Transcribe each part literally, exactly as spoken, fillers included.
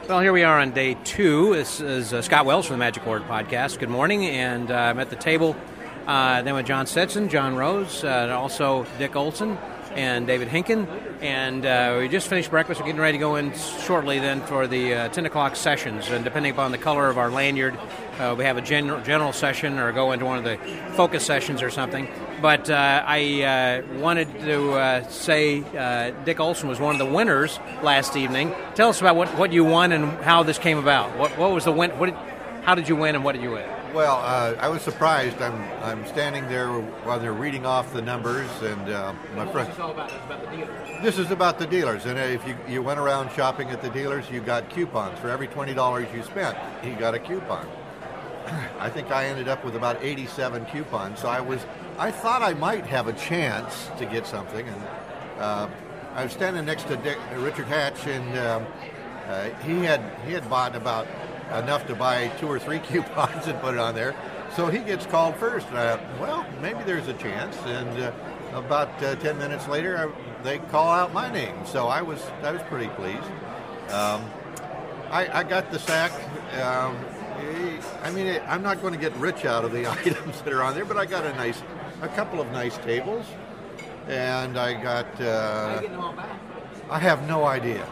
Well, here we are on day two. This is uh, Scott Wells from the Magic Word Podcast. Good morning, and uh, I'm at the table uh, then with John Stetson, John Rose, uh, and also Dick Olson and David Hinken. And uh, we just finished breakfast. We're getting ready to go in shortly then for the uh, ten o'clock sessions. And depending upon the color of our lanyard, uh, we have a general, general session or go into one of the focus sessions or something. But uh, I uh, wanted to uh, say uh, Dick Olson was one of the winners last evening. Tell us about what, what you won and how this came about. What, what was the win? What did, how did you win and what did you win? Well, uh, I was surprised. I'm I'm standing there while they're reading off the numbers, and uh, my friend. This is all about, about the dealers. This is about the dealers, and if you you went around shopping at the dealers, you got coupons for every twenty dollars you spent. You got a coupon. I think I ended up with about eighty-seven coupons. So I was I thought I might have a chance to get something, and uh, I was standing next to Dick, Richard Hatch, and um, uh, he had he had bought about enough to buy two or three coupons and put it on there. So he gets called first. And I thought, well, maybe there's a chance. And uh, about uh, ten minutes later, I, they call out my name. So I was I was pretty pleased. Um, I, I got the sack. Um, I mean, it, I'm not going to get rich out of the items that are on there, but I got a nice, a couple of nice tables, and I got. Uh, How are you getting them all back? I have no idea.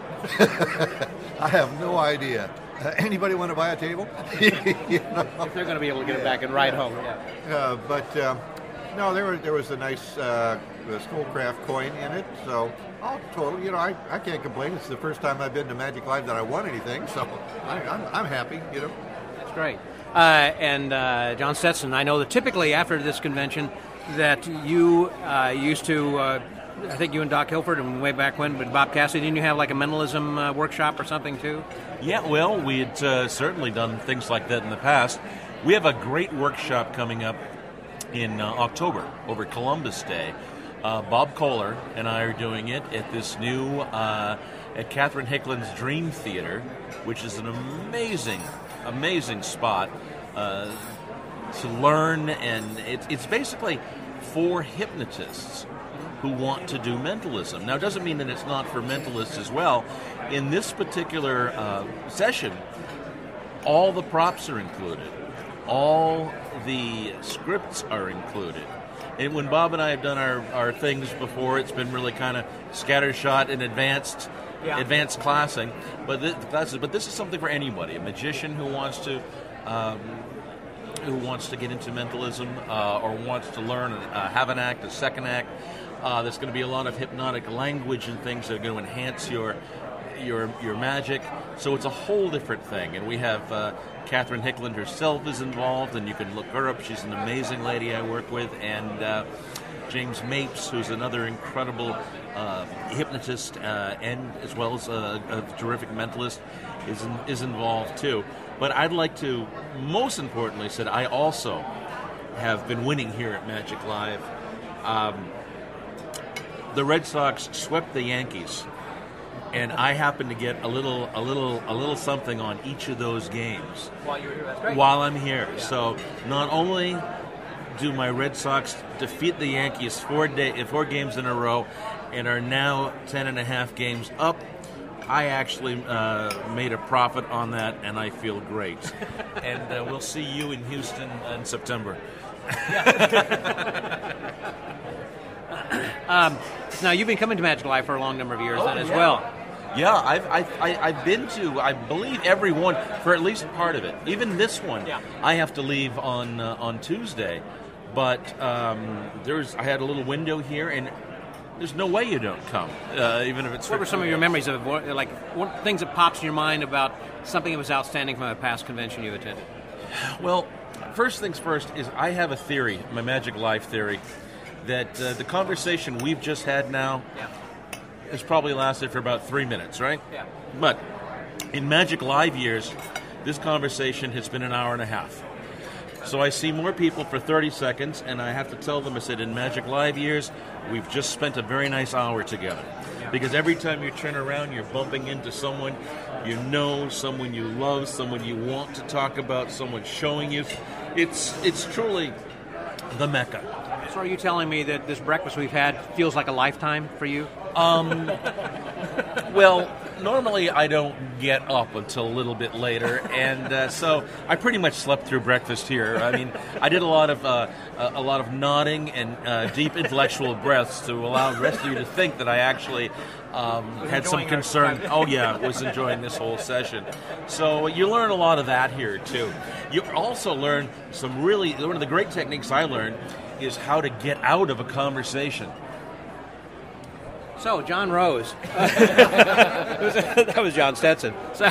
I have no idea. Uh, anybody want to buy a table? you know? If they're going to be able to get it back and ride home, yeah. Uh, but um, no, there was there was a nice uh, Schoolcraft coin in it. So all total, you know, I, I can't complain. It's the first time I've been to Magic Live that I won anything, so I, I'm I'm happy. You know, that's great. Uh, and uh, John Stetson, I know that typically after this convention that you uh, used to. Uh, I think you and Doc Hilford, and way back when, but Bob Cassidy, didn't you have like a mentalism uh, workshop or something too? Yeah, well, we had uh, certainly done things like that in the past. We have a great workshop coming up in uh, October over Columbus Day. Uh, Bob Kohler and I are doing it at this new, uh, at Catherine Hicklin's Dream Theater, which is an amazing, amazing spot uh, to learn, and it, it's basically for hypnotists who want to do mentalism. Now, it doesn't mean that it's not for mentalists as well. In this particular uh, session, all the props are included. All the scripts are included. And when Bob and I have done our, our things before, it's been really kind of scattershot and advanced yeah. advanced classing. But this, classes, but this is something for anybody. A magician who wants to um, who wants to get into mentalism uh, or wants to learn, uh, have an act, a second act. Uh, there's going to be a lot of hypnotic language and things that are going to enhance your your your magic. So it's a whole different thing. And we have uh, Catherine Hicklin herself is involved, and you can look her up. She's an amazing lady I work with. And uh, James Mapes, who's another incredible uh, hypnotist uh, and as well as a, a terrific mentalist, is in, is involved too. But I'd like to, most importantly, said I also have been winning here at Magic Live. Um, The Red Sox swept the Yankees, and I happened to get a little, a little, a little something on each of those games while you're here. That's great. While I'm here, Yeah. So not only do my Red Sox defeat the Yankees four day, four games in a row, and are now ten and a half games up, I actually uh, made a profit on that, and I feel great. And uh, we'll see you in Houston in September. um, now, you've been coming to Magic Live for a long number of years oh, then as yeah. well. Yeah, I've, I've, I- I've been to, I believe, every one for at least part of it. Even this one, Yeah. I have to leave on uh, on Tuesday. But um, there's, I had a little window here, and there's no way you don't come, uh, even if it's. What were some of your memories of it? Like, what things that pops in your mind about something that was outstanding from a past convention you attended? Well, first things first is I have a theory, my Magic Live theory, that uh, the conversation we've just had now Yeah. has probably lasted for about three minutes, right? Yeah. But in Magic Live years, this conversation has been an hour and a half. So I see more people for thirty seconds, and I have to tell them, I said, in Magic Live years, we've just spent a very nice hour together. Because every time you turn around, you're bumping into someone you know, someone you love, someone you want to talk about, someone showing you. It's it's truly the Mecca. So are you telling me that this breakfast we've had feels like a lifetime for you? Um, well, normally I don't get up until a little bit later, and uh, so I pretty much slept through breakfast here. I mean, I did a lot of uh, a, a lot of nodding and uh, deep intellectual breaths to allow the rest of you to think that I actually um, had some concern. Oh yeah, was enjoying this whole session. So you learn a lot of that here too. You also learn some really one of the great techniques I learned is how to get out of a conversation. So, John Rose. That was John Stetson. So,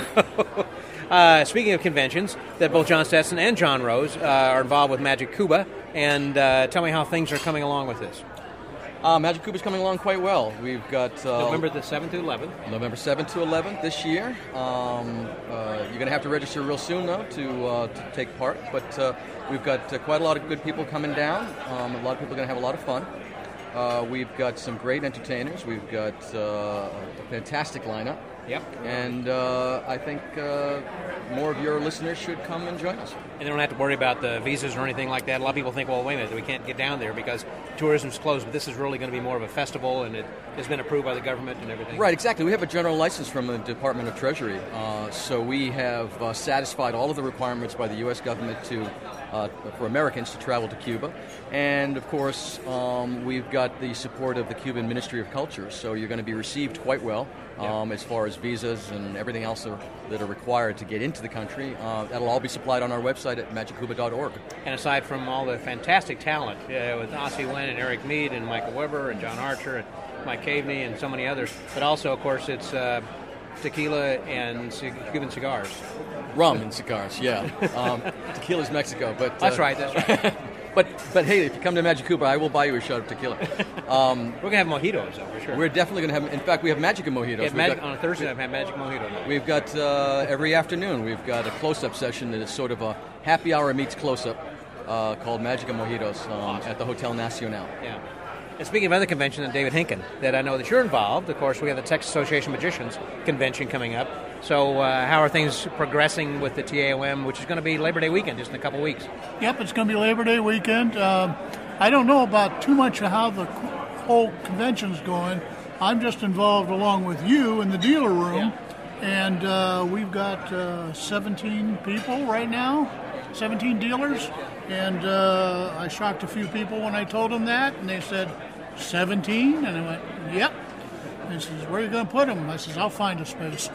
uh, speaking of conventions, that both John Stetson and John Rose uh, are involved with Magic Cuba, and uh, tell me how things are coming along with this. Uh, Magic Cuba is coming along quite well. We've got uh, November the seventh to eleventh. November seventh to eleventh this year. Um, uh, you're going to have to register real soon, though, to, uh, to take part. But uh, we've got uh, quite a lot of good people coming down. Um, a lot of people are going to have a lot of fun. Uh, we've got some great entertainers. We've got uh, a fantastic lineup. Yep. And uh, I think uh, more of your listeners should come and join us. And they don't have to worry about the visas or anything like that. A lot of people think, well, wait a minute, we can't get down there because tourism's closed, but this is really going to be more of a festival, and it has been approved by the government and everything. Right, exactly. We have a general license from the Department of Treasury, uh, so we have uh, satisfied all of the requirements by the U S government to uh, for Americans to travel to Cuba. And, of course, um, we've got the support of the Cuban Ministry of Culture, so you're going to be received quite well. Um, as far as visas and everything else are, that are required to get into the country. Uh, that'll all be supplied on our website at magic cuba dot org. And aside from all the fantastic talent uh, with Ossie Wynn and Eric Mead and Michael Weber and John Archer and Mike Caveney and so many others, but also, of course, it's uh, tequila and c- Cuban cigars. Rum and cigars, yeah. Um, tequila's Mexico, but... That's uh, right, that's right. But, but hey, if you come to Magic Cuba, I will buy you a shot of tequila. Um, we're going to have mojitos, though, for sure. We're definitely going to have, in fact, we have Magic and mojitos. Yeah, magic, got, on a Thursday, I've had Magic Mojito night. We've got, uh, every afternoon, we've got a close-up session that is sort of a happy hour meets close-up uh, called Magic and Mojitos um, awesome. At the Hotel Nacional. Yeah. And speaking of other conventions, David Hinken, that I know that you're involved. Of course, we have the Texas Association of Magicians convention coming up. So uh, how are things progressing with the T A O M, which is going to be Labor Day weekend, just in a couple weeks? Yep, it's going to be Labor Day weekend. Uh, I don't know about too much of how the whole convention's going. I'm just involved along with you in the dealer room. Yeah. And uh, we've got uh, seventeen people right now, seventeen dealers. And uh, I shocked a few people when I told them that, and they said, seventeen? And I went, yep. And he says, where are you going to put them? I says, I'll find a space.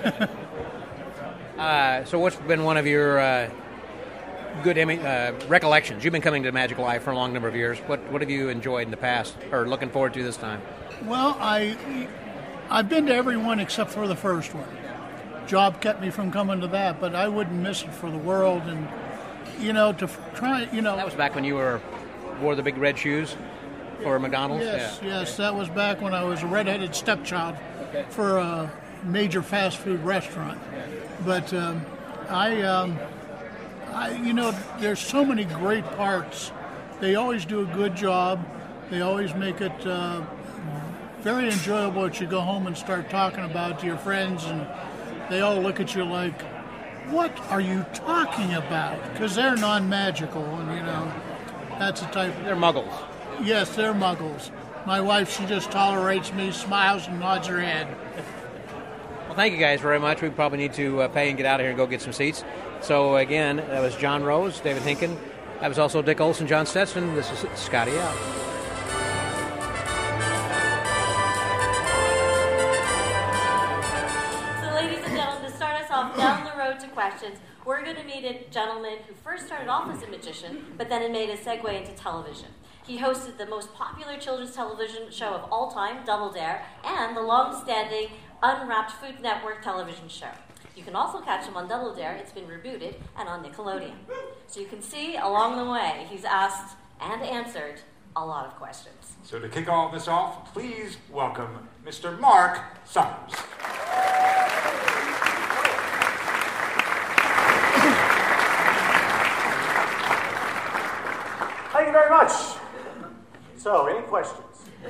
uh, so what's been one of your uh, good uh, recollections? You've been coming to Magic Live for a long number of years. What what have you enjoyed in the past, or looking forward to this time? Well, I, I've been to every one except for the first one. Job kept me from coming to that, but I wouldn't miss it for the world. And, you know, to try, you know... That was back when you were wore the big red shoes for McDonald's? Yes, yeah. yes, that was back when I was a redheaded stepchild okay. for a major fast food restaurant. But um, I, um, I, you know, there's so many great parts. They always do a good job. They always make it uh, very enjoyable that you go home and start talking about to your friends, and they all look at you like, what are you talking about? Because they're non-magical, and, you know, that's the type of... They're muggles. Yes, they're muggles. My wife, she just tolerates me, smiles, and nods her head. Well, thank you guys very much. We probably need to uh, pay and get out of here and go get some seats. So, again, that was John Rose, David Hinken. That was also Dick Olson, John Stetson. This is Scotty out. Down the road to questions, we're going to meet a gentleman who first started off as a magician, but then it made a segue into television. He hosted the most popular children's television show of all time, Double Dare, and the long-standing Unwrapped Food Network television show. You can also catch him on Double Dare, it's been rebooted, and on Nickelodeon. So you can see along the way, he's asked and answered a lot of questions. So to kick all this off, please welcome Mister Mark Summers. Thank you very much. So, any questions?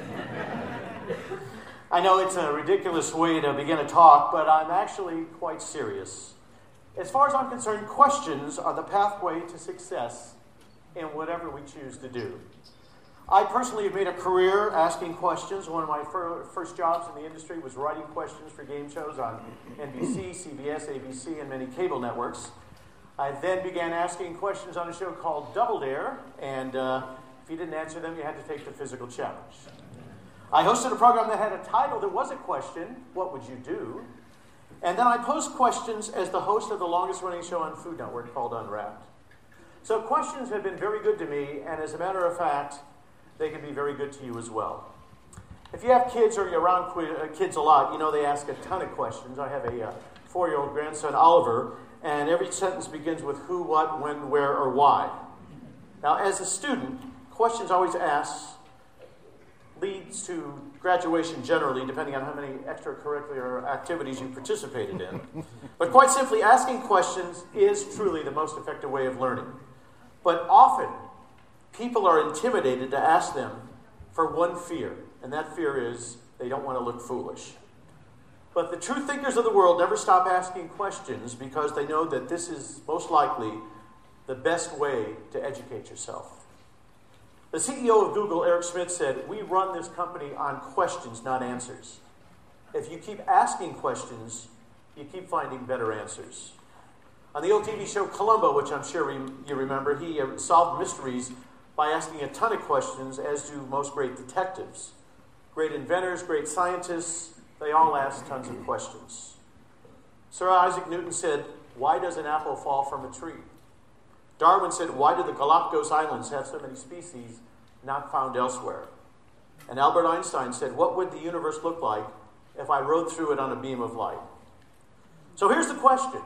I know it's a ridiculous way to begin a talk, but I'm actually quite serious. As far as I'm concerned, questions are the pathway to success in whatever we choose to do. I personally have made a career asking questions. One of my fir- first jobs in the industry was writing questions for game shows on N B C, C B S, A B C, and many cable networks. I then began asking questions on a show called Double Dare, and uh, if you didn't answer them, you had to take the physical challenge. I hosted a program that had a title that was a question, What Would You Do? And then I posed questions as the host of the longest running show on Food Network called Unwrapped. So questions have been very good to me, and as a matter of fact, they can be very good to you as well. If you have kids or you're around kids a lot, you know they ask a ton of questions. I have a uh, four-year-old grandson, Oliver, and every sentence begins with who, what, when, where, or why. Now, as a student, questions always asked leads to graduation generally, depending on how many extracurricular activities you participated in. But quite simply, asking questions is truly the most effective way of learning. But often, people are intimidated to ask them for one fear, and that fear is they don't want to look foolish. But the true thinkers of the world never stop asking questions because they know that this is most likely the best way to educate yourself. The C E O of Google, Eric Schmidt, said, "We run this company on questions, not answers. If you keep asking questions, you keep finding better answers." On the old T V show Columbo, which I'm sure you remember, he solved mysteries by asking a ton of questions, as do most great detectives. Great inventors, great scientists, they all ask tons of questions. Sir Isaac Newton said, "Why does an apple fall from a tree?" Darwin said, "Why do the Galapagos Islands have so many species not found elsewhere?" And Albert Einstein said, "What would the universe look like if I rode through it on a beam of light?" So here's the question.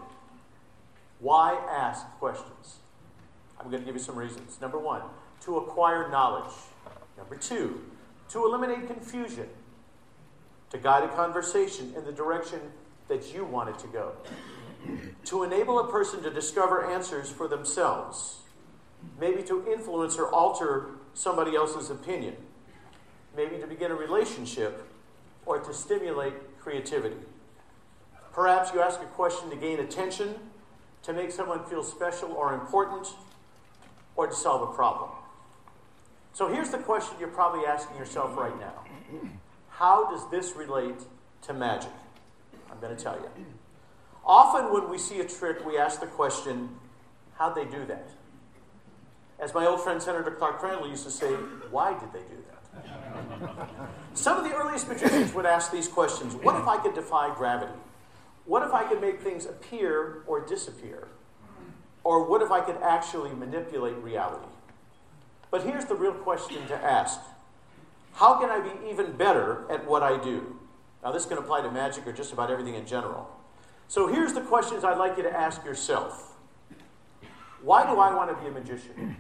Why ask questions? I'm going to give you some reasons. Number one, to acquire knowledge. Number two, to eliminate confusion. To guide a conversation in the direction that you want it to go. To enable a person to discover answers for themselves. Maybe to influence or alter somebody else's opinion. Maybe to begin a relationship or to stimulate creativity. Perhaps you ask a question to gain attention, to make someone feel special or important, or to solve a problem. So here's the question you're probably asking yourself right now. How does this relate to magic? I'm going to tell you. Often when we see a trick, we ask the question, how'd they do that? As my old friend Senator Clark Crandall used to say, why did they do that? Some of the earliest magicians would ask these questions. What if I could defy gravity? What if I could make things appear or disappear? Or what if I could actually manipulate reality? But here's the real question to ask. How can I be even better at what I do? Now this can apply to magic or just about everything in general. So here's the questions I'd like you to ask yourself. Why do I want to be a magician?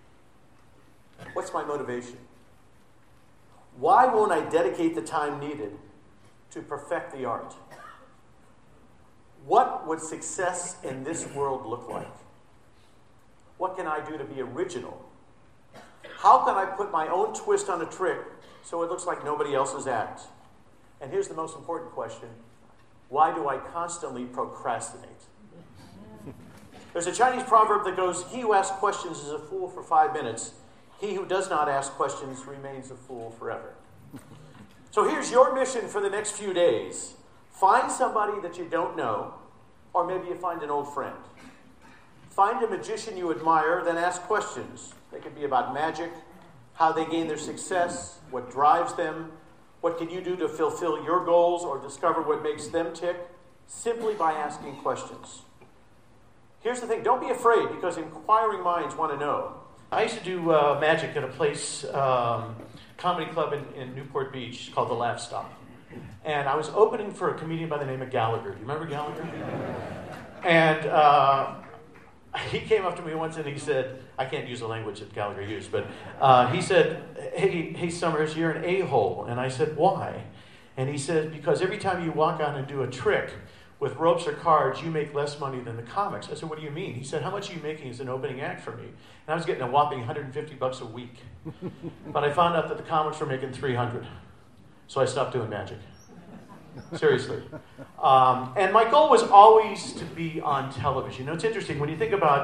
What's my motivation? Why won't I dedicate the time needed to perfect the art? What would success in this world look like? What can I do to be original? How can I put my own twist on a trick so it looks like nobody else's act? And here's the most important question. Why do I constantly procrastinate? There's a Chinese proverb that goes, he who asks questions is a fool for five minutes. He who does not ask questions remains a fool forever. So here's your mission for the next few days. Find somebody that you don't know, or maybe you find an old friend. Find a magician you admire, then ask questions. They could be about magic, how they gain their success, what drives them, what can you do to fulfill your goals or discover what makes them tick, simply by asking questions. Here's the thing, don't be afraid, because inquiring minds want to know. I used to do uh, magic at a place, um, comedy club in, in Newport Beach called the Laugh Stop. And I was opening for a comedian by the name of Gallagher. Do you remember Gallagher? And uh, he came up to me once and he said, I can't use the language that Gallagher used, but uh, he said, hey, hey, Summers, you're an a-hole. And I said, why? And he said, because every time you walk out and do a trick with ropes or cards, you make less money than the comics. I said, what do you mean? He said, how much are you making as an opening act for me? And I was getting a whopping one hundred fifty bucks a week. But I found out that the comics were making three hundred. So I stopped doing magic. Seriously. Um, and my goal was always to be on television. You know, it's interesting. When you think about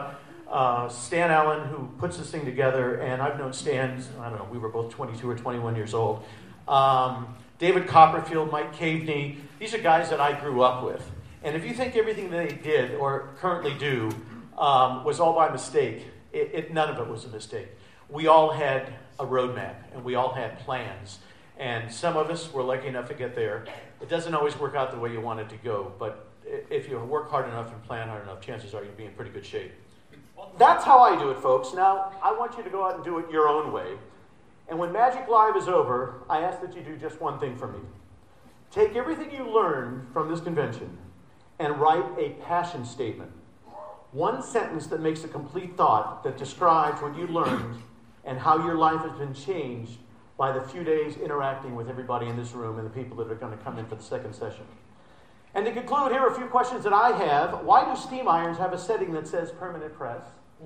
uh, Stan Allen, who puts this thing together, and I've known Stan, I don't know, we were both twenty-two or twenty-one years old. Um, David Copperfield, Mike Caveney, these are guys that I grew up with. And if you think everything they did or currently do um, was all by mistake, it, it, none of it was a mistake. We all had a roadmap, and we all had plans. And some of us were lucky enough to get there. It doesn't always work out the way you want it to go, but if you work hard enough and plan hard enough, chances are you'll be in pretty good shape. That's how I do it, folks. Now, I want you to go out and do it your own way. And when Magic Live is over, I ask that you do just one thing for me. Take everything you learned from this convention and write a passion statement. One sentence that makes a complete thought that describes what you learned and how your life has been changed by the few days interacting with everybody in this room and the people that are going to come in for the second session. And to conclude, here are a few questions that I have. Why do steam irons have a setting that says permanent press?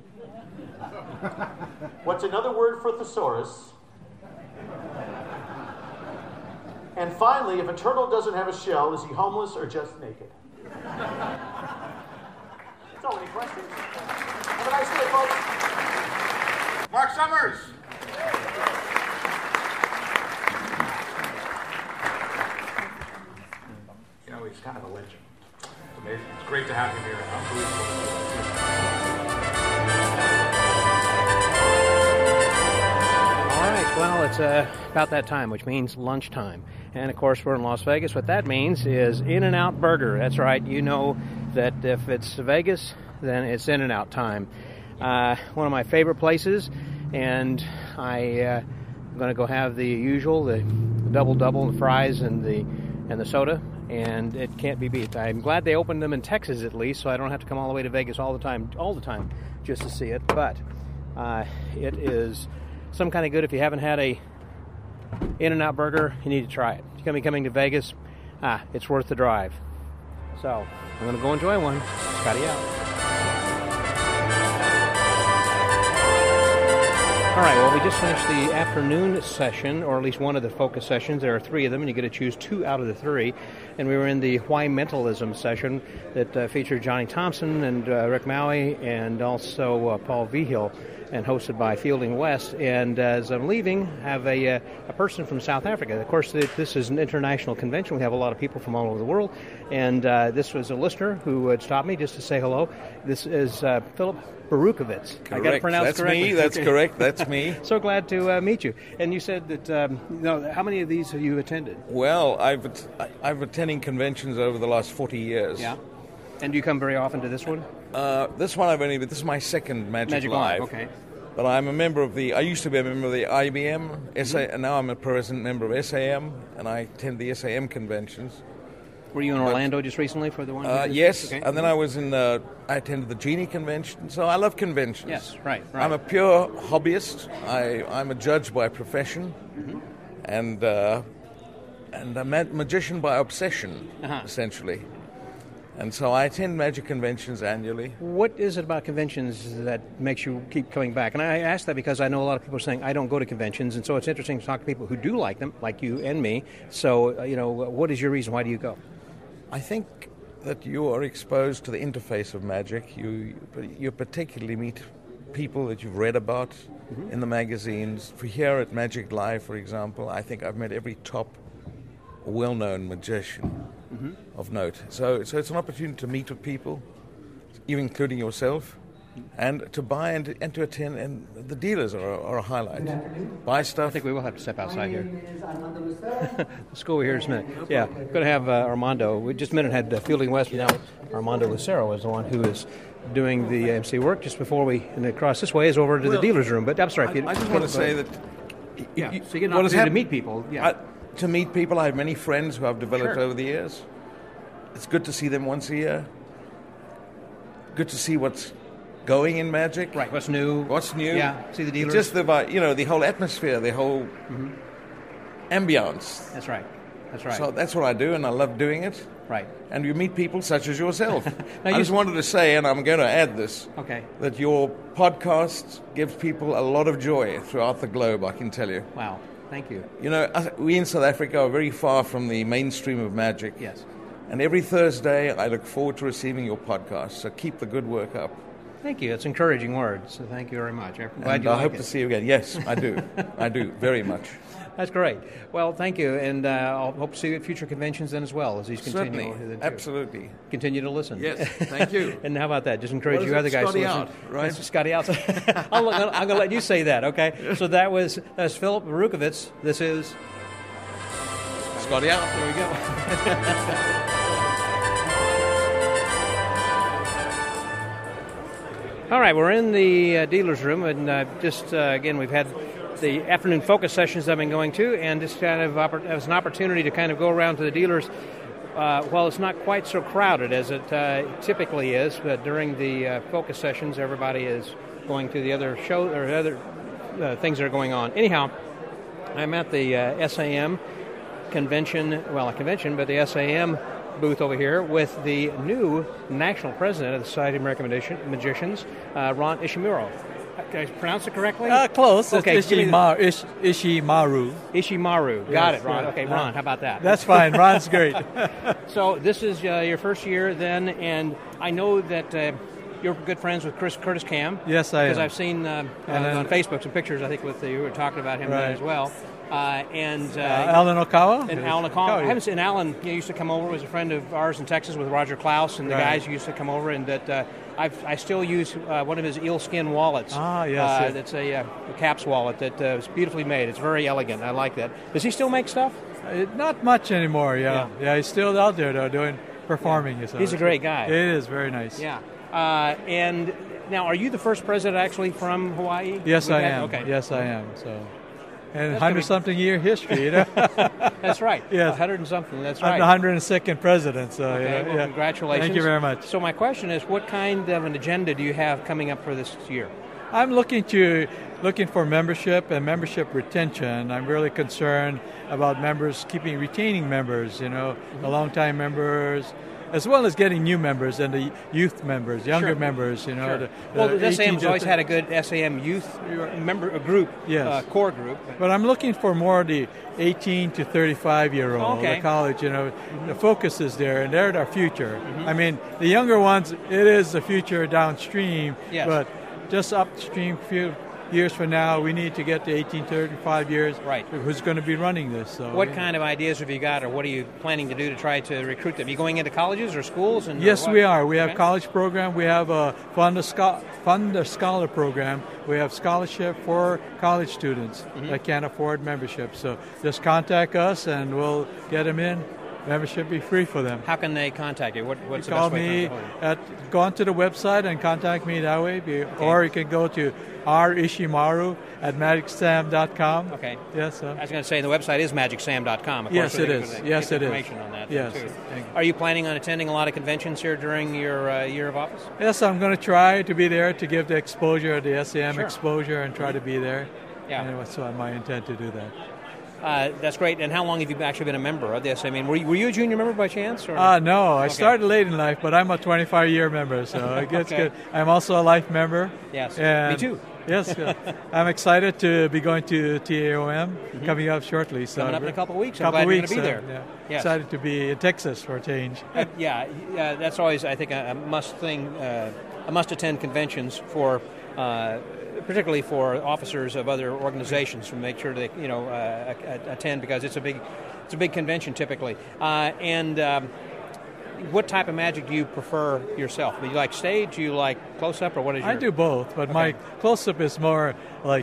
What's another word for thesaurus? And finally, if a turtle doesn't have a shell, is he homeless or just naked? So many questions. Have a nice day, folks. Mark Summers. You know, he's kind of a legend. It's amazing. It's great to have him here. Unbelievable. All right, well, it's uh, about that time, which means lunchtime. And, of course, we're in Las Vegas. What that means is In-N-Out Burger. That's right. You know that if it's Vegas, then it's In-N-Out time. Uh, one of my favorite places, and I, uh, I'm going to go have the usual, the double-double, the fries, and the and the soda, and it can't be beat. I'm glad they opened them in Texas at least, so I don't have to come all the way to Vegas all the time, all the time, just to see it. But uh, it is some kind of good. If you haven't had a In-N-Out Burger, you need to try it. If you're going to be coming to Vegas, ah, it's worth the drive. So I'm going to go enjoy one. Scotty out. All right, well, we just finished the afternoon session, or at least one of the focus sessions. There are three of them, and you get to choose two out of the three. And we were in the Why Mentalism session that uh, featured Johnny Thompson and uh, Rick Maui and also uh, Paul Vigil, and hosted by Fielding West. And uh, as I'm leaving, I have a, uh, a person from South Africa. Of course, this is an international convention. We have a lot of people from all over the world. And uh, this was a listener who had stopped me just to say hello. This is uh, Philip Barukovitz. Correct. I got it pronounced That's correctly. me. That's correct. That's me. So glad to uh, meet you. And you said that, um, you know, how many of these have you attended? Well, I've I've attending conventions over the last forty years. Yeah. And do you come very often to this one? Uh, this one I've only. This is my second Magic, Magic Live. Live. Okay. But I'm a member of the. I used to be a member of the I B M, S A, and now I'm a present member of S A M, and I attend the S A M conventions. Were you in Orlando just recently for the one? Uh, yes, okay. And then I was in. Uh, I attended the Genie convention, so I love conventions. Yes, right, right. I'm a pure hobbyist. I I'm a judge by profession, mm-hmm. and uh, and a ma- magician by obsession, uh-huh. essentially. And so I attend magic conventions annually. What is it about conventions that makes you keep coming back? And I ask that because I know a lot of people are saying, I don't go to conventions, and so it's interesting to talk to people who do like them, like you and me. So, you know, what is your reason? Why do you go? I think that you are exposed to the interface of magic. You you particularly meet people that you've read about mm-hmm. in the magazines. For here at Magic Live, for example, I think I've met every top well-known magician mm-hmm. of note. So, so it's an opportunity to meet with people, even including yourself, and to buy and to, and to attend. And the dealers are, are a highlight. Buy stuff. I think we will have to step outside here. Let's go over here just a minute. Yeah, we're going to have uh, Armando. We just a minute had uh, Fielding West. Now Armando Lucero is the one who is doing the M C work. Just before we and across this way is over to well, the dealer's room. But I'm sorry. I, if you, I just want to say that. Yeah, you, so you get an opportunity hap- to meet people. Yeah. I, to meet people, I have many friends who I've developed sure. over the years. It's good to see them once a year. Good to see what's going in magic. Right, what's new. What's new. Yeah, see the dealers. Just the, you know, the whole atmosphere, the whole mm-hmm. ambience. That's right, that's right. So that's what I do, and I love doing it. Right. And you meet people such as yourself. I just wanted to say, and I'm going to add this, okay. that your podcast gives people a lot of joy throughout the globe, I can tell you. Wow, thank you. You know, we in South Africa are very far from the mainstream of magic. Yes. And every Thursday, I look forward to receiving your podcast, so keep the good work up. Thank you. It's encouraging words. So thank you very much. I'm glad And you I like hope it. to see you again. Yes, I do. I do, very much. That's great. Well, thank you, and uh, I'll hope to see you at future conventions then as well as these continue. Certainly, to- absolutely. Continue to listen. Yes, thank you. And how about that? Just encourage What is you it, other guys Scotty to listen. out, right? Yes, Scotty out. I'm, I'm going to let you say that, okay? So that was that's Philip Rukovitz. This is Scotty out. There we go. All right, we're in the uh, dealer's room, and uh, just, uh, again, we've had the afternoon focus sessions I've been going to, and just kind of oppor- as an opportunity to kind of go around to the dealers. Uh, while it's not quite so crowded as it uh, typically is, but during the uh, focus sessions, everybody is going to the other show or other uh, things that are going on. Anyhow, I'm at the uh, S A M convention, well, a convention, but the S A M booth over here with the new national president of the Society of American Magician, Magicians, uh, Ron Ishimuro. Did I pronounce it correctly? Uh, close. Okay, It's give me the- Ishima- Ish- Ishimaru. Ishimaru. Got Yes, it, Ron. yeah. Okay, Ron, how about that? That's fine. Ron's great. So this is uh, your first year then, and I know that uh, you're good friends with Chris Curtis Cam. Yes, I am. Because I've seen uh, And uh, then- on Facebook some pictures, I think, with the, you were talking about him then Right. as well. Uh, and uh, Uh, Alan Okawa? And Alan Okawa. Okawa, I yeah. haven't seen Alan. You know, used to come over. Was a friend of ours in Texas with Roger Klaus and the Right. guys who used to come over. And that uh, I've, I still use uh, one of his eelskin wallets. Ah, yes, Uh, yes. That's a, uh, a caps wallet that uh, is beautifully made. It's very elegant. I like that. Does he still make stuff? Uh, not much anymore, yeah. yeah. he's still out there, though, doing performing. So He's a great guy. It is very nice. Yeah. Uh, and now, are you the first president actually from Hawaii? Yes, We've I had- am. Okay. Yes, I am. So, and That's gonna be- hundred-something year history, you know. That's right. Yes. A hundred and something. That's I'm right. the hundred and second president. So, Okay, yeah, well, yeah. congratulations. Thank you very much. So my question is, what kind of an agenda do you have coming up for this year? I'm looking to looking for membership and membership retention. I'm really concerned about members keeping retaining members. You know, Mm-hmm. the longtime members, as well as getting new members and the youth members, younger Sure. members. You know, Sure. the, well, the the S A M has eighteen always to- had a good S A M youth member a group, Yes. uh, core group. But I'm looking for more of the eighteen to thirty-five year old, Okay. the college, you know, the focus is there, and they're our future. I mean, the younger ones, it is the future downstream, Yes. but just upstream few years from now, we need to get to eighteen, thirty-five years. Right. Who's going to be running this? So, What yeah. kind of ideas have you got, or what are you planning to do to try to recruit them? Are you going into colleges or schools? And Yes, or what? we are. We have Okay. college program. We have a fund a, scho- fund a scholar program. We have scholarship for college students Mm-hmm. that can't afford membership. So just contact us, and we'll get them in. Membership be free for them. How can they contact you? What, what's You the call best way me to contact at go onto the website and contact me that way, Be- or you can go to r ishimaru at magic sam dot com. Okay. Yes, sir. I was going to say the website is magic sam dot com. Of Yes, course, it so is. they can Yes, get it is. information on that. Yes. Too. Thank you. Are you planning on attending a lot of conventions here during your uh, year of office? Yes, I'm going to try to be there to give the exposure, the S A M Sure. exposure, and try to be there. Yeah. And so my intent to do that. Uh, that's great. And how long have you actually been a member of this? I mean, were you, were you a junior member by chance? Or? Ah, no, I Okay. started late in life, but I'm a twenty-five year member, so it gets Okay. good. I'm also a life member. Yes, And me too. Yes, uh, I'm excited to be going to T A O M coming up shortly. So Mm-hmm. Coming up in a couple of weeks. I'm Couple glad you're weeks, gonna be uh, there. yeah. Yes. Excited to be in Texas for a change. Uh, yeah, yeah, that's always, I think, a, a must thing, uh, a must attend conventions for, uh, particularly for officers of other organizations, to make sure they, you know, uh, a- attend, because it's a big, it's a big convention typically. Uh, and um, what type of magic do you prefer yourself? Do you like stage? Do you like close up, or what is your? I do both, but Okay. my close up is more like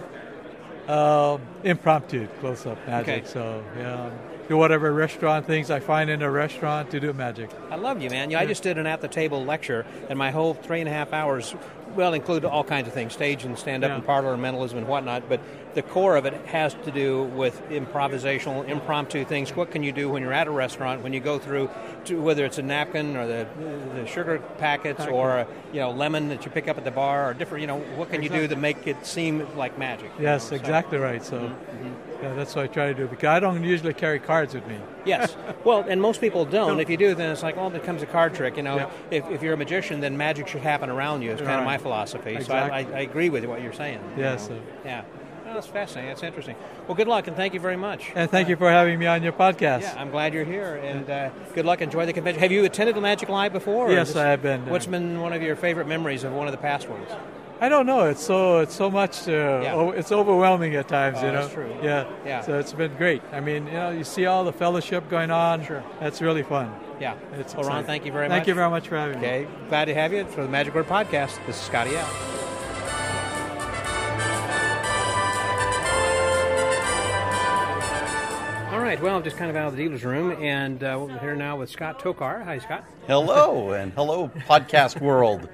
uh, impromptu close up magic. Okay. So yeah, do whatever restaurant things I find in a restaurant to do magic. I love you, man. You know, I just did an at-the-table lecture, and my whole three and a half hours, well, included all kinds of things, stage and stand-up Yeah. and parlor and mentalism and whatnot, but the core of it has to do with improvisational, impromptu things. What can you do when you're at a restaurant, when you go through, to, whether it's a napkin or the, the sugar packets Packet. or, a, you know, lemon that you pick up at the bar, or different, you know, what can you do to make it seem like magic? you Yes, know? So- exactly right. So Mm-hmm. yeah, that's what I try to do, because I don't usually carry cards with me. Yes. Well, and most people don't. If you do, then it's like, oh, it becomes a card trick. You know, Yeah. if, if you're a magician, then magic should happen around you. It's kind of Right. my philosophy. So I, I, Exactly. I agree with what you're saying. you Yes, know. sir. Yeah. Oh, that's fascinating. That's interesting. Well, good luck, and thank you very much. And thank you for having me on your podcast. Yeah, I'm glad you're here, and uh, good luck. Enjoy the convention. Have you attended the Magic Live before? Yes, just, I have been. What's been one of your favorite memories of one of the past ones? I don't know. It's so it's so much. Uh, Yeah. oh, it's overwhelming at times. Oh, you know. that's true. Yeah. Yeah. So it's been great. I mean, you know, you see all the fellowship going on. Sure. That's really fun. Yeah. It's well, Ron, exciting. thank you very Thank much. you very much for having me. Okay, glad to have you for the Magic Word Podcast. This is Scotty L. All right, well, I'm just kind of out of the dealer's room, and uh, we're here now with Scott Tokar. Hi, Scott. Hello, and hello, podcast world.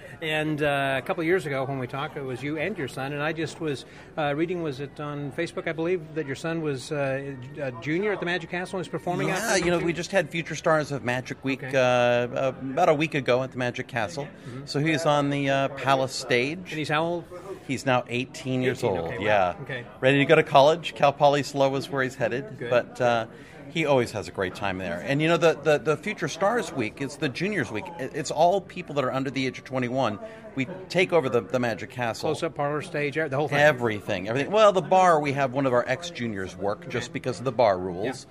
And uh, a couple of years ago when we talked, it was you and your son, and I just was uh, reading, was it on Facebook, I believe, that your son was uh, a junior at the Magic Castle and was performing out Yeah, there? you know, we just had Future Stars of Magic Week Okay. uh, uh, about a week ago at the Magic Castle. Mm-hmm. So he's on the uh, Palace stage. And he's how old? He's now eighteen years eighteen, old. okay, wow. Yeah, Okay. ready to go to college. Cal Poly Slow is where he's headed, Good. but uh, he always has a great time there. And you know, the, the the Future Stars Week, it's the Juniors Week. It- It's all people that are under the age of twenty-one. We take over the, the Magic Castle. Close-up parlor stage, the whole thing. Everything, everything. Well, the bar, we have one of our ex-juniors work just because of the bar rules.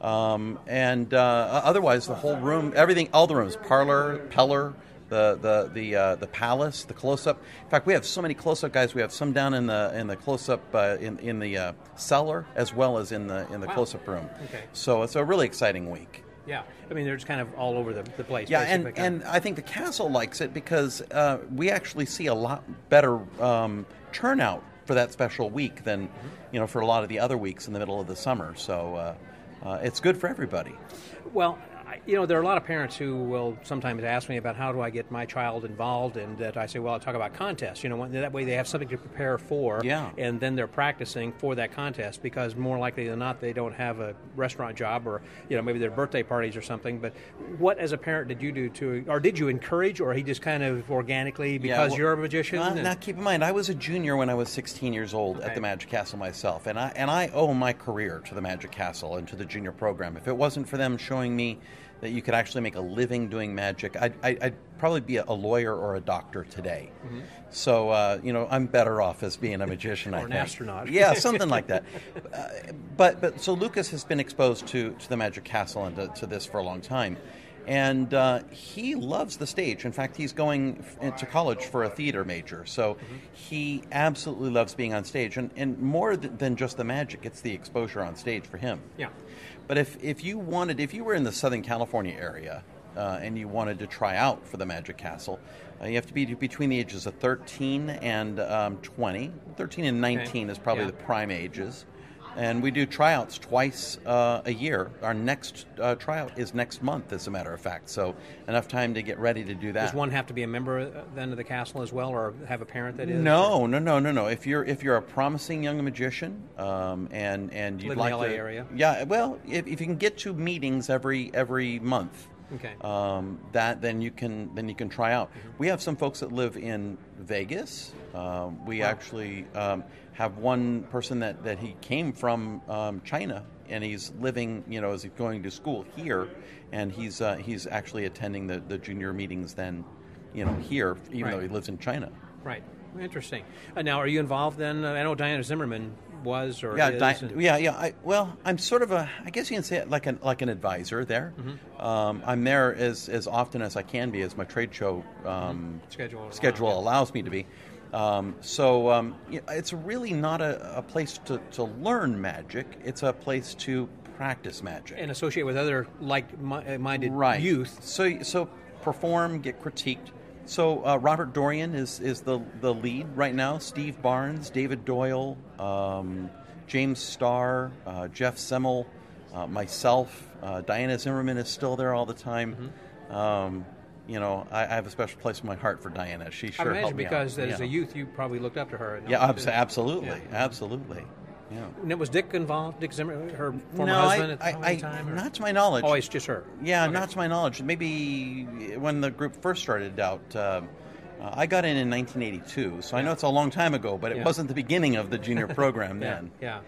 Um, and uh, otherwise, the whole room, everything, all the rooms, parlor, Peller, the the the uh, the Palace, the close-up. In fact, we have so many close-up guys. We have some down in the in the close-up uh, in in the uh, cellar as well as in the in the Wow. close-up room. Okay. So it's a really exciting week. Yeah, I mean, they're just kind of all over the, the place. Yeah, basically, and, kind and I think the castle likes it because uh, we actually see a lot better um, turnout for that special week than, Mm-hmm. you know, for a lot of the other weeks in the middle of the summer. So uh, uh, it's good for everybody. Well, I- you know, there are a lot of parents who will sometimes ask me about how do I get my child involved, and that I say, well, I talk about contests. You know, when- that way they have something to prepare for, Yeah. and then they're practicing for that contest because more likely than not they don't have a restaurant job or, you know, maybe their birthday parties or something. But what, as a parent, did you do to, or did you encourage, or he just kind of organically because Yeah, well, you're a magician? Now, and- now, keep in mind, I was a junior when I was sixteen years old Okay. at the Magic Castle myself, and I and I owe my career to the Magic Castle and to the junior program. If it wasn't for them showing me that you could actually make a living doing magic, I'd, I'd, I'd probably be a, a lawyer or a doctor today. Mhm. So, uh, you know, I'm better off as being a magician, I Or an think. astronaut. Yeah, something like that. Uh, but but so Lucas has been exposed to, to the Magic Castle and to, to this for a long time. And uh, he loves the stage. In fact, he's going f- to college for a theater major. So he absolutely loves being on stage. And, and more th- than just the magic, it's the exposure on stage for him. Yeah. But if, if you wanted, if you were in the Southern California area uh, and you wanted to try out for the Magic Castle, uh, you have to be between the ages of thirteen and um, twenty. thirteen and nineteen Okay. is probably Yeah. the prime ages. And we do tryouts twice uh, a year. Our next uh, tryout is next month, as a matter of fact. So enough time to get ready to do that. Does one have to be a member uh, then of the castle as well, or have a parent that is? No, no, no, no, no. If you're if you're a promising young magician, um, and and you'd Live in like the L A to, area? yeah. Well, if, if you can get to meetings every every month, Okay. um, that then you can then you can try out. We have some folks that live in Vegas. Um, we Wow. actually um, have one person that, that he came from um, China, and he's living, you know, as he's going to school here, and he's uh, he's actually attending the, the junior meetings then, you know, here, even Right. though he lives in China. Right. Interesting. Uh, now, are you involved then? Uh, I know Diana Zimmerman was or Yeah, is. Di- and- yeah, yeah. I, well, I'm sort of a, I guess you can say it like an like an advisor there. Mhm. Um, I'm there as as often as I can be, as my trade show um, Schedule allows, schedule yeah. allows me to be. Um, so um, you know, it's really not a, a place to, to learn magic. It's a place to practice magic and associate with other like-minded right. youth. So so perform, get critiqued. So uh, Robert Dorian is, is the the lead right now. Steve Barnes, David Doyle, um, James Starr, uh, Jeff Semmel, uh, myself, uh, Diana Zimmerman is still there all the time. Mm-hmm. Um, you know, I, I have a special place in my heart for Diana. She I sure imagine helped me because out. as yeah. a youth, you probably looked up to her. Yeah, abs- absolutely, Yeah. absolutely. Yeah. And was Dick involved? Dick Zimmerman, her former no, husband, I, at I, the I, time? Or? not to my knowledge. Oh, it's just her. Yeah, Okay. not to my knowledge. Maybe when the group first started out, uh, uh, I got in in nineteen eighty-two, so I know it's a long time ago, but it Yeah. wasn't the beginning of the junior program Yeah, then. yeah.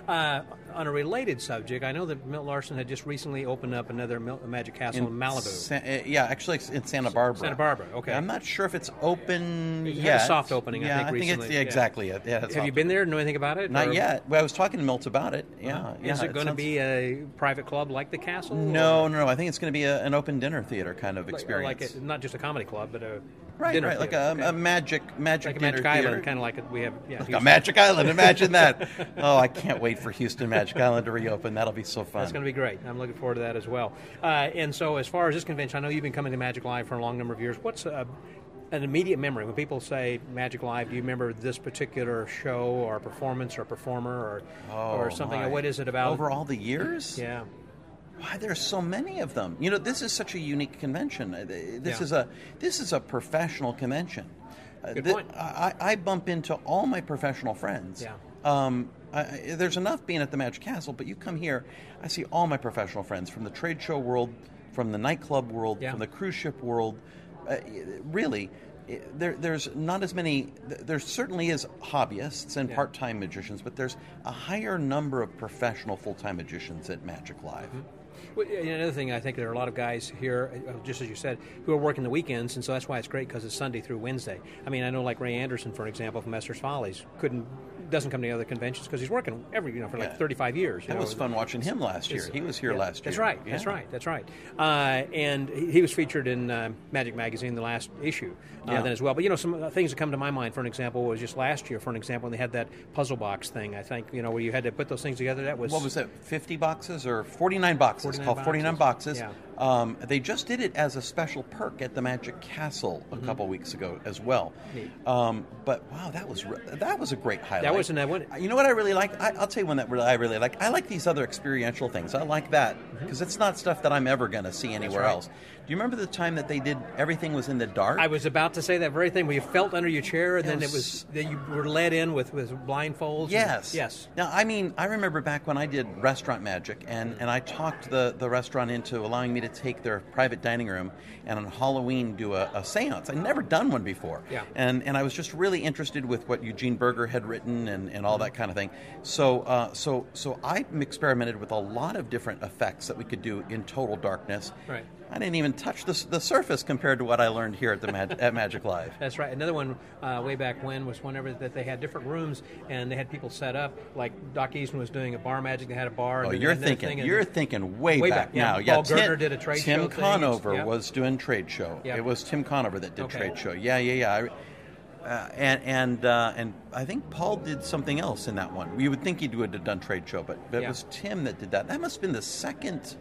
Uh, on a related subject, I know that Milt Larson had just recently opened up another Mil- Magic Castle in, in Malibu. Sa- uh, yeah, actually, it's in Santa Barbara. Santa Barbara, okay. I'm not sure if it's open it yet. Had a soft opening, yeah, I think, I think recently. it's yeah, exactly it. Yeah, Have you been there? Know anything about it? Not or? yet. Well, I was talking to Milt about it. Yeah. Uh-huh. yeah Is it going to sounds... be a private club like the Castle? No, or? no, no. I think it's going to be a, an open dinner theater kind of experience. Like, like a, not just a comedy club, but a right, dinner right, like theater. a, okay. a magic, magic like a dinner Magic theater. Island, kind of like we have. Yeah, like a Magic Island. Imagine that. Oh, I can't wait for Houston Magic Island to reopen. That'll be so fun. That's going to be great. I'm looking forward to that as well. Uh, and so, as far as this convention, I know you've been coming to Magic Live for a long number of years. What's uh, an immediate memory when people say Magic Live? Do you remember this particular show or performance or performer or oh, or something? My. What is it about? Over all the years? Yeah. Why there's so many of them? You know, this is such a unique convention. This yeah. is a this is a professional convention. Good Th- point. I, I bump into all my professional friends. Yeah. Um, I, there's enough being at the Magic Castle, but you come here, I see all my professional friends from the trade show world, from the nightclub world, yeah. from the cruise ship world. Uh, really, there, there's not as many. There certainly is hobbyists and yeah. part-time magicians, but there's a higher number of professional full-time magicians at Magic Live. Mm-hmm. Well, another thing, I think there are a lot of guys here, just as you said, who are working the weekends, and so that's why it's great because it's Sunday through Wednesday. I mean, I know like Ray Anderson, for example, from Esther's Follies, couldn't doesn't come to any other conventions because he's working every you know for like yeah. thirty-five years. You that know. was fun watching him last year. It's, he was here yeah, last year. That's right. Yeah. That's right. That's right. Uh, and he, he was featured in uh, Magic Magazine, the last issue, uh, yeah. then as well. But you know, some things that come to my mind, for an example, was just last year. For an example, when they had that puzzle box thing, I think you know where you had to put those things together. That was what was that? Fifty boxes or forty-nine boxes? forty-nine called boxes. forty-nine boxes. Yeah. Um, they just did it as a special perk at the Magic Castle a mm-hmm. couple weeks ago as well. Um, but wow, that was re- that was a great highlight. That wasn't that one. You know what I really like? I, I'll tell you one that really, I really like. I like these other experiential things. I like that because mm-hmm. it's not stuff that I'm ever going to see anywhere right. else. Do you remember the time that they did everything was in the dark? I was about to say that very thing where you felt under your chair and it then was, it was that you were led in with, with blindfolds. Yes. And, yes. Now, I mean, I remember back when I did restaurant magic and, and I talked the, the restaurant into allowing me to take their private dining room and on Halloween do a, a seance. I'd never done one before. Yeah. And and I was just really interested with what Eugene Berger had written and, and all that kind of thing. So, uh, so, so I experimented with a lot of different effects that we could do in total darkness. Right. I didn't even touch the, the surface compared to what I learned here at the Mag- at Magic Live. That's right. Another one uh, way back when was whenever that they had different rooms and they had people set up. Like Doc Easton was doing a bar magic. They had a bar. Oh, and you're then thinking. thing You're and, thinking way, way back, back yeah. now. Paul Yeah, Gertner Tim, did a trade Tim show. Tim thing. Conover Yep. was doing trade show. Yep. It was Tim Conover that did okay. trade show. Yeah, yeah, yeah. I, Uh, and and uh, and I think Paul did something else in that one. You would think he would have done trade show, but, but yeah. it was Tim that did that. That must have been the second.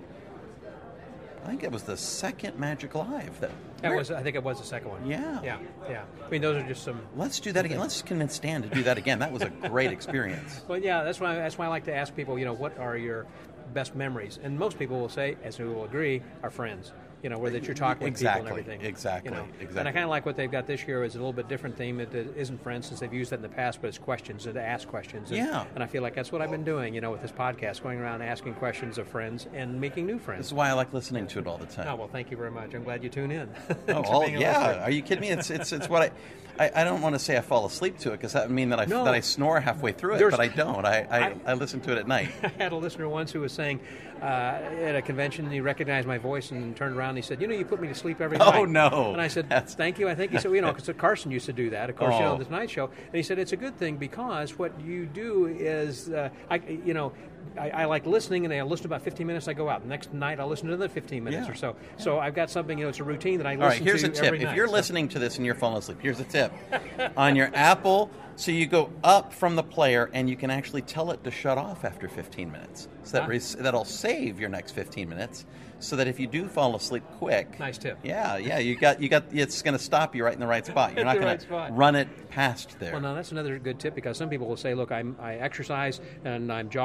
I think it was the second Magic Live that. That was. I think it was the second one. Yeah. Yeah. Yeah. I mean, those are just some. Let's do that again. Let's convince Dan to do that again. That was a great experience. Well, yeah. That's why. That's why I like to ask people. You know, what are your best memories? And most people will say, as we will agree, are friends. You know, where that you're talking with exactly, people and everything. Exactly, you know? exactly. And I kind of like what they've got this year is a little bit different theme. It, it isn't friends since they've used that in the past, but it's questions and to ask questions. And, yeah. And I feel like that's what I've been doing, you know, with this podcast, going around asking questions of friends and making new friends. This is why I like listening to it all the time. Oh, well, thank you very much. I'm glad you tune in. oh, all, yeah. Are you kidding me? It's it's it's what I. I, I don't want to say I fall asleep to it because that would mean that I no. that I snore halfway through it, There's, but I don't. I, I, I, I listen to it at night. I had a listener once who was saying uh, at a convention, he recognized my voice and turned around and he said, "You know, you put me to sleep every night." Oh no! And I said, That's... "Thank you." I think he said, "You know, because Carson used to do that. Of course, oh. you know, the Tonight Show." And he said, "It's a good thing because what you do is, uh, I, you know." I, I like listening, and I listen about fifteen minutes. I go out. The next night, I'll listen to another fifteen minutes yeah. or so. So I've got something, you know, it's a routine that I listen to. All right, here's to a tip. every If night, you're so. listening to this and you're falling asleep, here's a tip. On your Apple, so you go up from the player, and you can actually tell it to shut off after fifteen minutes. So that huh? res- that'll save your next fifteen minutes. So that if you do fall asleep quick, nice tip. Yeah, yeah, you got you got. It's going to stop you right in the right spot. You're not going right to run it past there. Well, no, that's another good tip because some people will say, "Look, I'm, I exercise and I'm jogging, or I'm going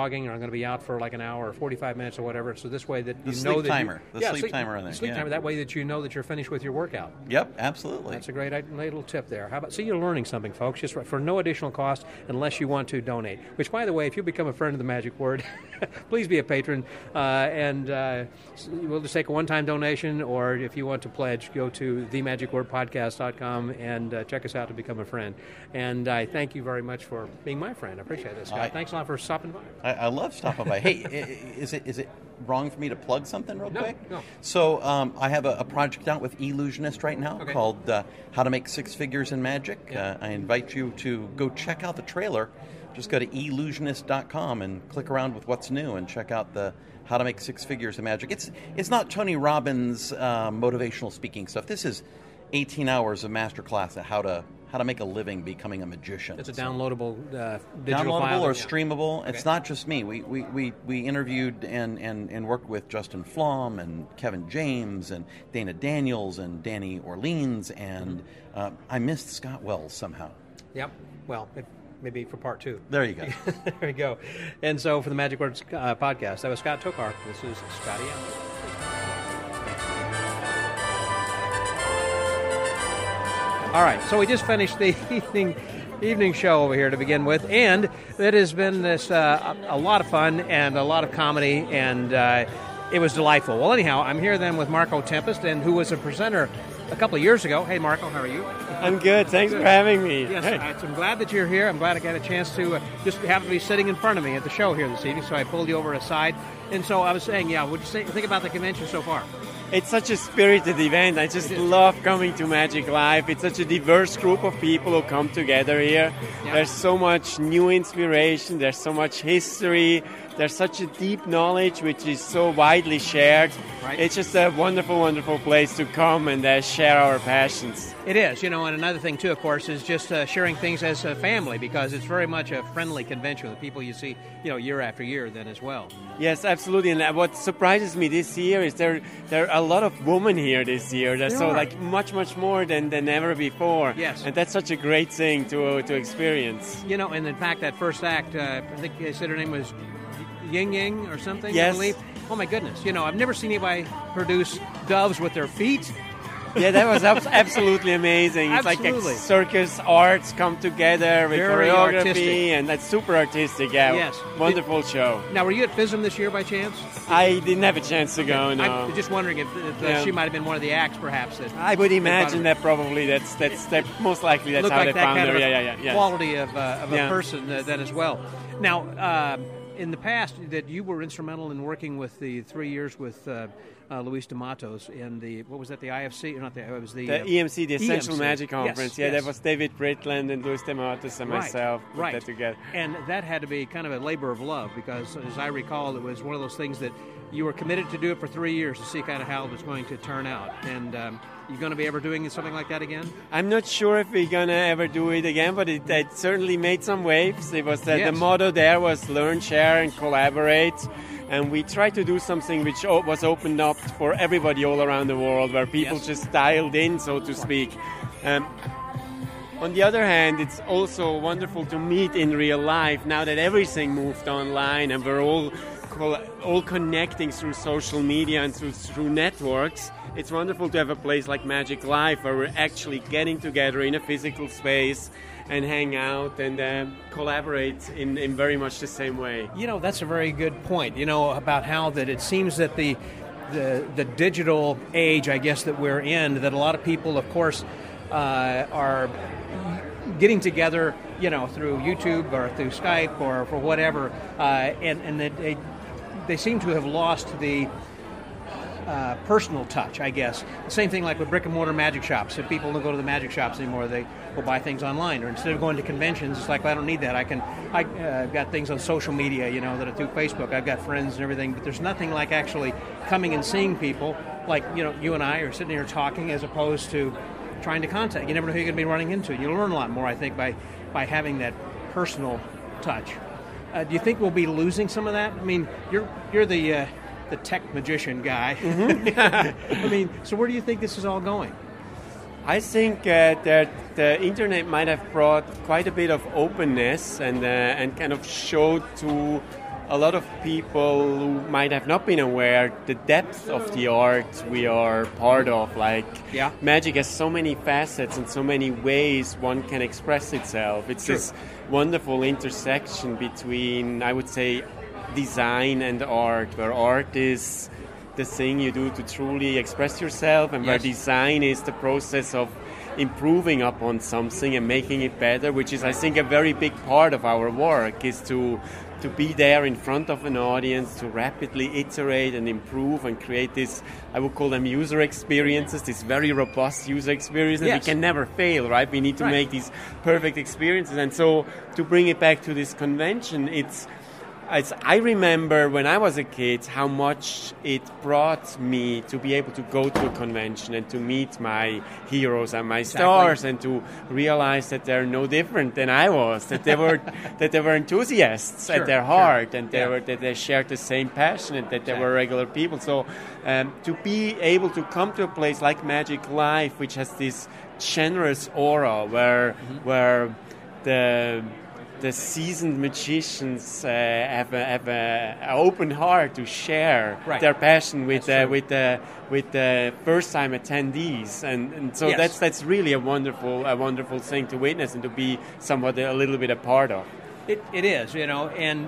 going to be out for like an hour or forty-five minutes or whatever. So this way that you The know sleep that timer. You, The yeah, sleep timer in there, Sleep yeah. timer. That way that you know that you're finished with your workout. Yep, absolutely. That's a great uh, little tip there. How about, see, you're learning something, folks, just for no additional cost unless you want to donate. Which, by the way, if you become a friend of the Magic Word, please be a patron, uh, and uh, we'll just take a one-time donation, or if you want to pledge, go to the magic word podcast dot com and uh, check us out to become a friend. And I thank you very much for being my friend. I appreciate it, Scott. I, Thanks a lot for stopping by. I, I love stopping by. Hey, i- is it is it wrong for me to plug something real No, quick? no. So um, I have a, a project out with Illusionist right now Okay. called uh, How to Make Six Figures in Magic. Yeah. Uh, I invite you to go check out the trailer. Just go to illusionist dot com and click around with what's new and check out the How to Make Six Figures in Magic. It's it's not Tony Robbins uh, motivational speaking stuff. This is eighteen hours of masterclass at how to how to make a living becoming a magician. It's a So- downloadable uh, digital downloadable file. or Yeah. streamable. Okay. It's not just me. We we, we, we interviewed and, and, and worked with Justin Flom and Kevin James and Dana Daniels and Danny Orleans, and uh, I missed Scott Wells somehow. Yep. Well, it, maybe for part two. There you go. There you go. And so for the Magic Words uh, podcast, that was Scott Tokar. This is Scotty out. All right, so we just finished the evening evening show over here to begin with, and it has been this uh, a, a lot of fun and a lot of comedy, and uh, it was delightful. Well, anyhow, I'm here then with Marco Tempest, and who was a presenter a couple of years ago. Hey, Marco, how are you? I'm good. Thanks for having me. Yes, Hey. I- I'm glad that you're here. I'm glad I got a chance to uh, just happen to be sitting in front of me at the show here this evening, so I pulled you over aside. And so I was saying, yeah, what do you say, think about the convention so far? It's such a spirited event. I just love coming to Magic Live. It's such a diverse group of people who come together here. Yeah. There's so much new inspiration. There's so much history. There's such a deep knowledge which is so widely shared. Right. It's just a wonderful, wonderful place to come and uh, share our passions. It is, you know, and another thing, too, of course, is just uh, sharing things as a family, because it's very much a friendly convention with people you see, you know, year after year then as well. Yes, absolutely. And what surprises me this year is there there are a lot of women here this year. There's There so are. like much, much more than, than ever before. Yes. And that's such a great thing to to experience. You know, and in fact, that first act, uh, I think they said her name was Ying Yang or something, I Yes. believe. Oh, my goodness. You know, I've never seen anybody produce doves with their feet. Yeah, that was abs- absolutely amazing. It's Absolutely. like a circus arts come together with Very choreography, artistic. and that's super artistic. Yeah, Yes. wonderful show. Now, were you at FISM this year by chance? I didn't have a chance to go. No, I'm just wondering if, if uh, Yeah. she might have been one of the acts, perhaps. That I would imagine that that probably that's that's that most likely that's looked how like they that found kind her. of a Yeah, yeah, yeah. Yes. quality of, uh, of a Yeah. person uh, then as well. Now, uh, in the past, that you were instrumental in working with the three years with uh, uh, Luis D'Amatos in the, what was that, the I F C? Or not the, it was the... The uh, E M C, the Essential E M C. Magic Yes, Conference. yeah, yes. that was David Britland and Luis D'Amatos and Right, myself put right. that together. And that had to be kind of a labor of love, because as I recall, it was one of those things that you were committed to do it for three years to see kind of how it was going to turn out. And um, you going to be ever doing something like that again? I'm not sure if we're gonna ever do it again, but it, it certainly made some waves. It was uh, Yes. the motto there was learn, share, and collaborate, and we tried to do something which o- was opened up for everybody all around the world, where people Yes. just dialed in, so to speak. Um, on the other hand, it's also wonderful to meet in real life now that everything moved online and we're all col- all connecting through social media and through, through networks. It's wonderful to have a place like Magic Live where we're actually getting together in a physical space and hang out and uh, collaborate in, in very much the same way. You know, that's a very good point, you know, about how that it seems that the, the, the digital age, I guess, that we're in, that a lot of people, of course, uh, are getting together, you know, through YouTube or through Skype or for whatever, uh, and, and that they, they seem to have lost the uh, personal touch, I guess. The same thing like with brick and mortar magic shops. If people don't go to the magic shops anymore, they will buy things online. Or instead of going to conventions, it's like, well, I don't need that. I can, I, uh, I've got things on social media, you know, that are through Facebook. I've got friends and everything, but there's nothing like actually coming and seeing people like, you know, you and I are sitting here talking as opposed to trying to contact. You never know who you're going to be running into. You learn a lot more, I think, by, by having that personal touch. Uh, do you think we'll be losing some of that? I mean, you're you're the uh, the tech magician guy. Mm-hmm. I mean, so where do you think this is all going? I think uh, that the internet might have brought quite a bit of openness and uh, and kind of showed to a lot of people who might have not been aware the depth of the art we are part of. Like, yeah. magic has so many facets and so many ways one can express itself. It's True. this wonderful intersection between, I would say, design and art, where art is the thing you do to truly express yourself, and Yes. where design is the process of improving upon something and making it better, which is, I think, a very big part of our work, is to to be there in front of an audience, to rapidly iterate and improve and create this, I would call them user experiences, this very robust user experience that Yes. we can never fail, right? We need to Right. make these perfect experiences. And so to bring it back to this convention, it's It's, I remember when I was a kid how much it brought me to be able to go to a convention and to meet my heroes and my stars, Exactly. and to realize that they're no different than I was, that they were that they were enthusiasts Sure, at their sure. heart, and they Yeah. were that they shared the same passion, and that they Exactly. were regular people. So um, to be able to come to a place like Magic Live, which has this generous aura, where Mm-hmm. where the the seasoned magicians uh, have a, have a, a open heart to share Right. their passion with That's uh, true. with the with the first time attendees, and, and so Yes. that's that's really a wonderful a wonderful thing to witness and to be somewhat a little bit a part of. It, it is, you know, and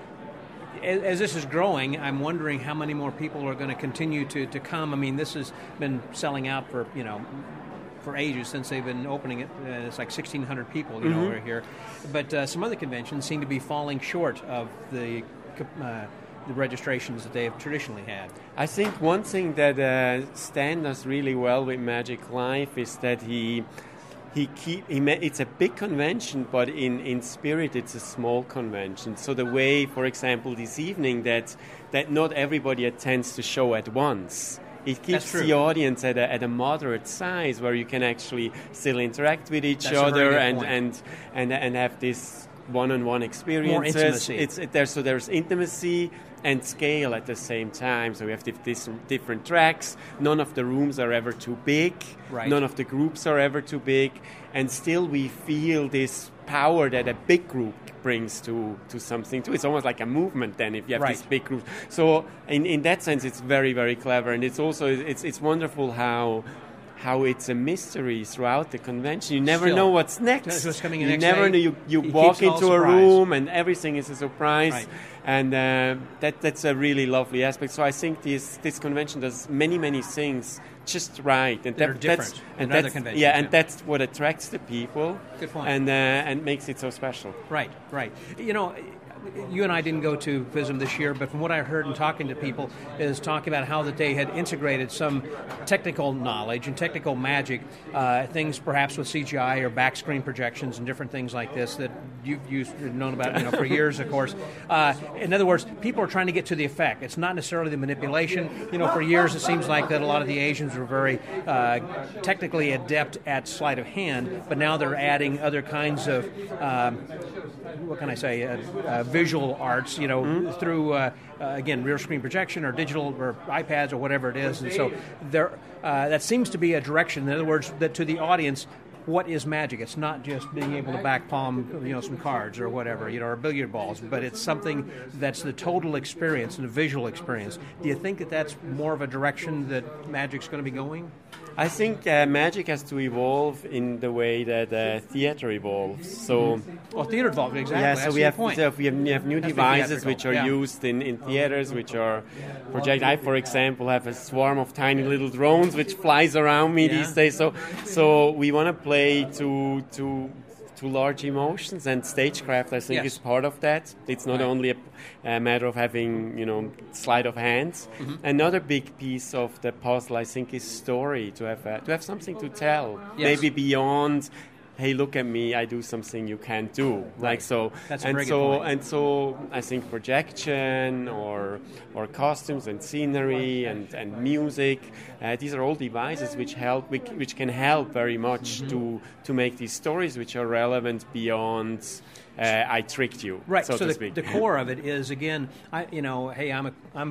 as, as this is growing, I'm wondering how many more people are going to continue to, to come. I mean, this has been selling out for, you know, for ages since they've been opening it. Uh, it's like sixteen hundred people, you know, Mhm. are here. But uh, some other conventions seem to be falling short of the uh, the registrations that they have traditionally had. I think one thing that uh, Stan does really well with Magic Live is that he he keep he ma- it's a big convention, but in, in spirit it's a small convention. So the way, for example, this evening, that that not everybody attends the show at once. It That's keeps true. the audience at a, at a moderate size, where you can actually still interact with each That's a very other good and, point. and and and have this one-on-one experiences. intimacy. It's it, there, so there's intimacy and scale at the same time. So we have dif- dis- different tracks. None of the rooms are ever too big. Right. None of the groups are ever too big, and still we feel this power that a big group brings to, to something too. It's almost like a movement then if you have Right. these big groups. So in, in that sense, it's very, very clever, and it's also it's it's wonderful how. How it's a mystery throughout the convention. You never Still. know what's next. That's what's coming in you next never day. know. You, you He walk keeps it all into a surprise. room and everything is a surprise, Right. and uh, that that's a really lovely aspect. So I think this this convention does many many things just right, and That are that's different and than other that's conventions, yeah, and yeah. that's what attracts the people. Good point. And uh, and makes it so special. Right, right. You know, you and I didn't go to FISM this year, but from what I heard in talking to people is talking about how that they had integrated some technical knowledge and technical magic, uh, things perhaps with C G I or back screen projections and different things like this that you've used, known about, you know, for years, of course. Uh, in other words, people are trying to get to the effect. It's not necessarily the manipulation. You know, for years it seems like that a lot of the Asians were very uh, technically adept at sleight of hand, but now they're adding other kinds of, um, what can I say, uh, uh, visual arts, you know, mm-hmm. through, uh, uh, again, rear screen projection or digital or iPads or whatever it is. And so there, uh, that seems to be a direction. In other words, that to the audience, what is magic? It's not just being able to back palm, you know, some cards or whatever, you know, or billiard balls, but it's something that's the total experience and the visual experience. Do you think that that's more of a direction that magic's going to be going? I think uh, magic has to evolve in the way that uh, theater evolves. So, well, theater evolves exactly. Yeah, That's so we the have, point. so we have we have new That's devices which are yeah. used in, in theaters, which are project. I, for example, have a swarm of tiny little drones which flies around me Yeah. these days. So, so we want to play to to. to large emotions, and stagecraft I think Yes. is part of that. It's not Right. only a, a matter of having, you know, sleight of hands. Mhm. Another big piece of the puzzle I think is story, to have a, to have something to tell, Yes. maybe beyond, hey, look at me, I do something you can't do. Like so, That's a and very good so point. and so I think projection or or costumes and scenery and, and music, uh, these are all devices which help, which, which can help very much Mm-hmm. to to make these stories which are relevant beyond. Uh, I tricked you, Right. so, So, to the, speak. the core of it is again, I you know, hey, I'm a I'm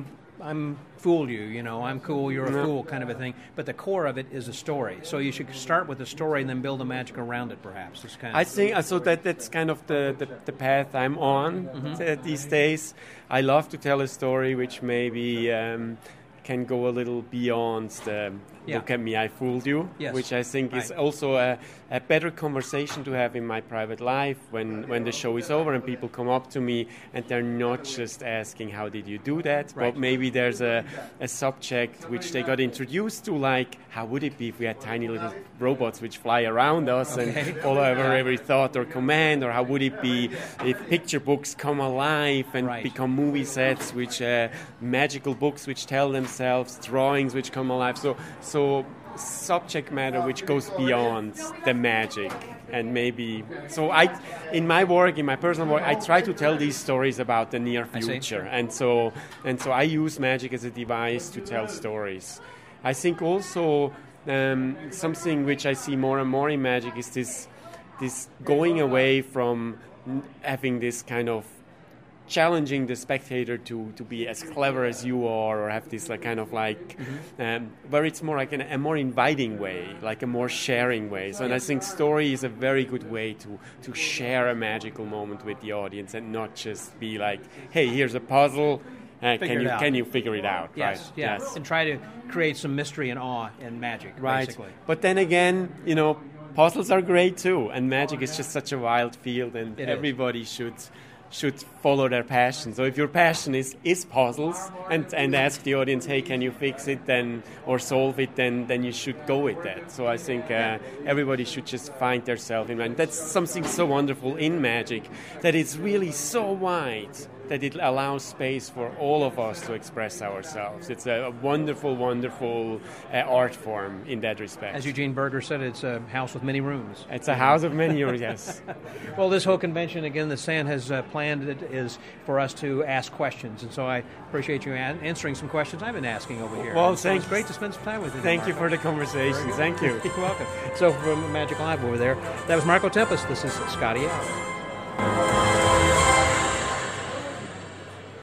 I'm fooled you, you know, I'm cool, you're a No. fool kind of a thing. But the core of it is a story. So you should start with a story and then build the magic around it, perhaps. It's kind of I think so that that's kind of the, the, the path I'm on Mhm. th- these days. I love to tell a story which maybe um, can go a little beyond the Yeah. look at me, I fooled you, Yes. which I think is Right. also a, a better conversation to have in my private life when, when the show is over and people come up to me and they're not just asking, how did you do that? Right. But maybe there's a, a subject which they got introduced to, like, how would it be if we had tiny little robots which fly around us Okay. and follow our every thought or command? Or how would it be if picture books come alive and Right. become movie sets, which uh, magical books which tell themselves, drawings which come alive? So, so subject matter which goes beyond the magic. And maybe so I in my work, in my personal work, I try to tell these stories about the near I see. future. And so and so I use magic as a device to tell stories. I think also um, something which I see more and more in magic is this this going away from n- having this kind of challenging the spectator to, to be as clever as you are, or have this like kind of like um, where it's more like an, a more inviting way, like a more sharing way. So and I think story is a very good way to to share a magical moment with the audience and not just be like, hey, here's a puzzle. Uh, Figure can it you out. can you figure it out? Yes, right? yeah. Yes. And try to create some mystery and awe and magic, Right. basically. But then again, you know, puzzles are great too, and magic is just such a wild field, and It is. everybody should should follow their passion. So if your passion is, is puzzles, and, and ask the audience, hey, can you fix it then or solve it, then then you should go with that. So I think uh, everybody should just find themselves in magic. That's something so wonderful in magic, that it's really so wide that it allows space for all of us to express ourselves. It's a wonderful, wonderful uh, art form in that respect. As Eugene Berger said, it's a house with many rooms. It's a house of many rooms, yes. Well, this whole convention, again, that San has uh, planned it is for us to ask questions. And so I appreciate you an- answering some questions I've been asking over here. Well, And so thank it's great to spend some time with you. Thank you Marco. for the conversation. Very good. Thank you. You're welcome. So from Magic Live over there, that was Marco Tempest. This is Scotty out.